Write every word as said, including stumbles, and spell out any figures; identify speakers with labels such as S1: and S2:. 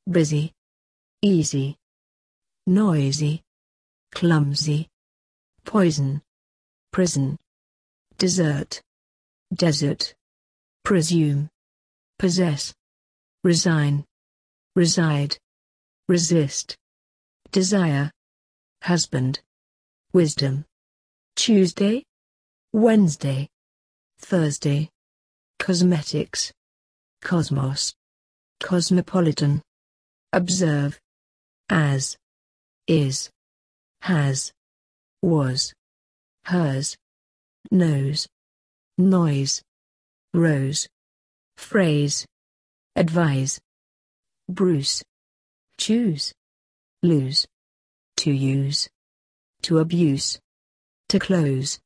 S1: busy, easy, noisy, clumsy, poison, prison, desert, desert, presume, possess, resign, reside, resist, desire, husband, wisdom, Tuesday, Wednesday, Thursday, cosmetics, cosmos, cosmopolitan, observe, as, is, has, was, hers, knows, noise, rose, phrase, advise, Bruce, choose, lose, to use, to abuse, to close,